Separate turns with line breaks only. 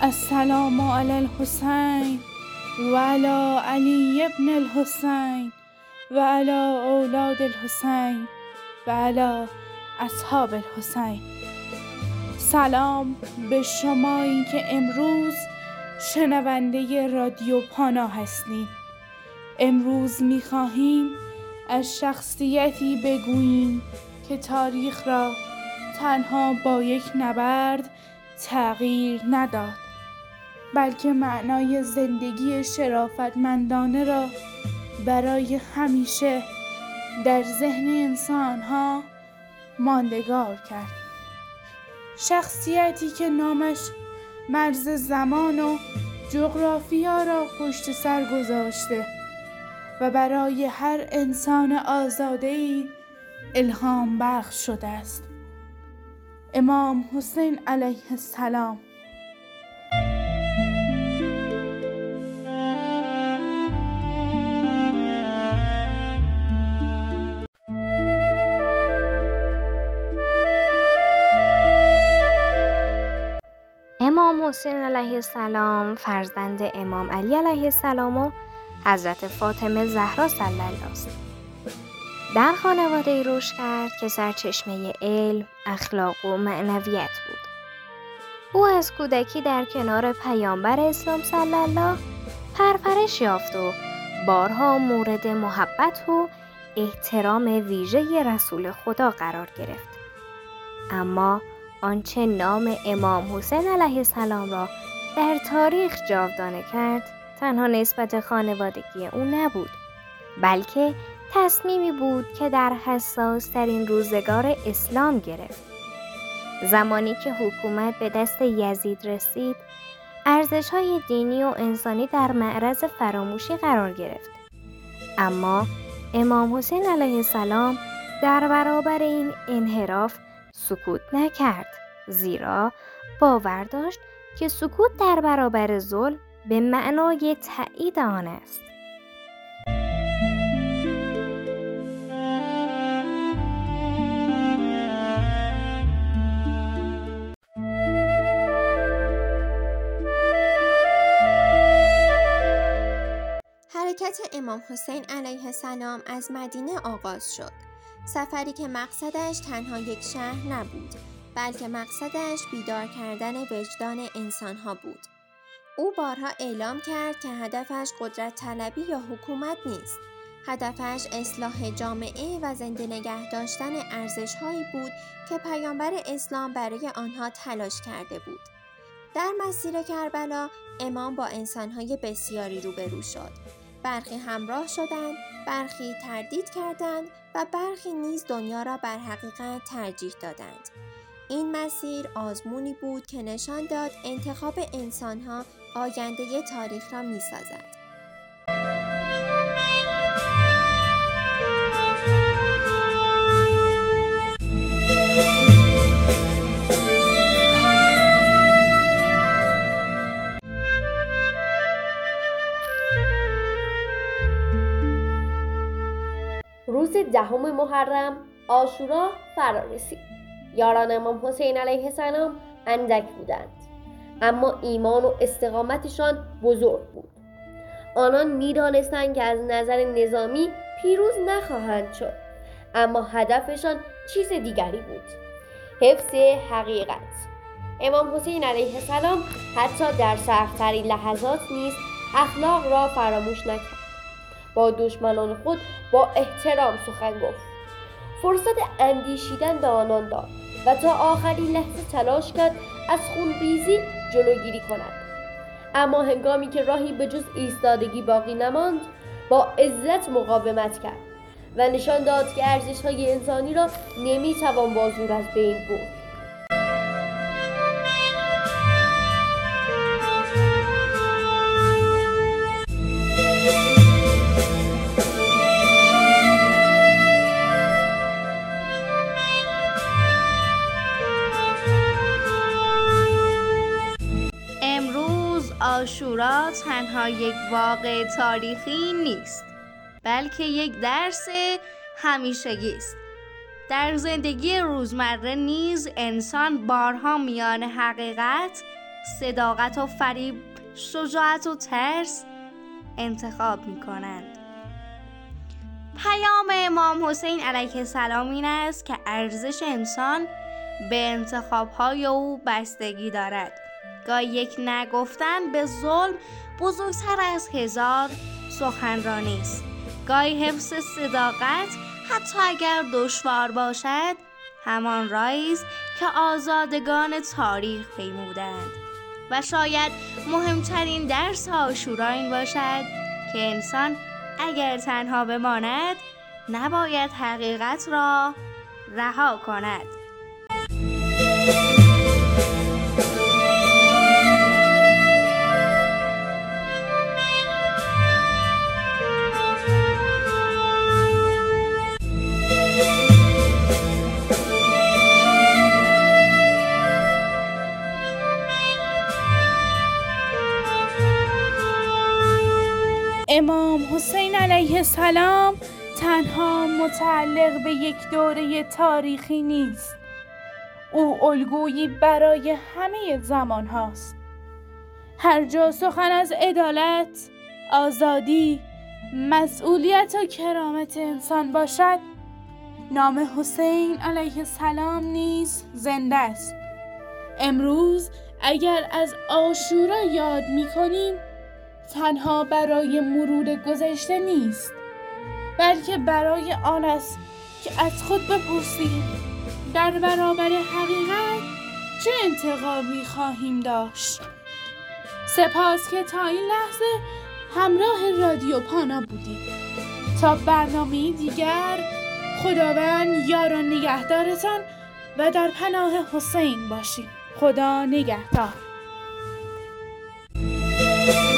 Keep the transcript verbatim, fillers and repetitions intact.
السلام علی الحسین و علی علی ابن الحسین و علی اولاد الحسین و علی اصحاب الحسین. سلام به شمایی که امروز شنونده رادیو پانا هستیم. امروز می‌خواهیم از شخصیتی بگوییم که تاریخ را تنها با یک نبرد تغییر نداد، بلکه معنای زندگی شرافتمندانه را برای همیشه در ذهن انسان‌ها ماندگار کرد. شخصیتی که نامش مرز زمان و جغرافیا را پشت سر گذاشته و برای هر انسان آزاده‌ای الهام بخش شده است. امام حسین علیه السلام.
امام حسین علیه السلام فرزند امام علی علیه السلام و حضرت فاطمه زهرا صلی الله است. در خانواده‌ای رشد کرد که سرچشمه علم، اخلاق و معنویت بود. او از کودکی در کنار پیامبر اسلام صلی الله پرورش یافت و بارها مورد محبت و احترام ویژه رسول خدا قرار گرفت. اما آنچه نام امام حسین علیه السلام را در تاریخ جاودانه کرد تنها نسبت خانوادگی او نبود، بلکه تصمیمی بود که در حساس ترین روزگار اسلام گرفت. زمانی که حکومت به دست یزید رسید، ارزش‌های دینی و انسانی در معرض فراموشی قرار گرفت. اما امام حسین علیه السلام در برابر این انحراف سکوت نکرد، زیرا باور داشت که سکوت در برابر ظلم به معنای تأیید آن است.
حرکت امام حسین علیه السلام از مدینه آغاز شد. سفری که مقصدش تنها یک شهر نبود، بلکه مقصدش بیدار کردن وجدان انسانها بود. او بارها اعلام کرد که هدفش قدرت طلبی یا حکومت نیست. هدفش اصلاح جامعه و زنده نگه داشتن ارزش‌هایی بود که پیامبر اسلام برای آنها تلاش کرده بود. در مسیر کربلا امام با انسان‌های بسیاری روبرو شد. برخی همراه شدند، برخی تردید کردند و برخی نیز دنیا را بر حقیقت ترجیح دادند. این مسیر آزمونی بود که نشان داد انتخاب انسان‌ها آینده تاریخ را می‌سازد.
روز دهم محرم عاشورا فرا رسید. یاران امام حسین علیه السلام اندک بودند، اما ایمان و استقامتشان بزرگ بود. آنان می‌دانستند که از نظر نظامی پیروز نخواهند شد، اما هدفشان چیز دیگری بود: حفظ حقیقت. امام حسین علیه السلام حتی در سخت‌ترین لحظات نیز اخلاق را فراموش نکرد. با دشمنان خود با احترام سخن گفت، فرصت اندیشیدن به آنان داد و تا آخرین لحظه تلاش کرد از خونریزی جلوگیری کند. اما هنگامی که راهی به جز ایستادگی باقی نماند، با عزت مقاومت کرد و نشان داد که ارزش‌های انسانی را نمی‌توان با زور از بین برد.
عاشورا تنها یک واقعه تاریخی نیست، بلکه یک درس همیشگی است. در زندگی روزمره نیز انسان بارها میان حقیقت،
صداقت و فریب، شجاعت و ترس انتخاب می کنند. پیام امام حسین علیه السلام این است که ارزش انسان به انتخاب‌های او بستگی دارد. گاهی یک نگفتن به ظلم بزرگتر از هزار سخنرانی است. گاهی حفظ صداقت حتی اگر دشوار باشد همان راهی است که آزادگان تاریخ پیمودند. و شاید مهمترین درس عاشورا این باشد که انسان اگر تنها بماند نباید حقیقت را رها کند.
امام حسین علیه السلام تنها متعلق به یک دوره تاریخی نیست. او الگویی برای همه زمان هاست. هر جا سخن از عدالت، آزادی، مسئولیت و کرامت انسان باشد، نام حسین علیه السلام نیز زنده است. امروز اگر از عاشورا یاد می کنیم تنها برای مرور گذشته نیست، بلکه برای آن است که از خود بپرسیم در برابر حقیقت چه انتخابی خواهیم داشت. سپاس که تا این لحظه همراه رادیو پانا بودید. تا برنامه دیگر، خداوند یار و نگهدارتان و در پناه حسین باشید. خدا نگهدار.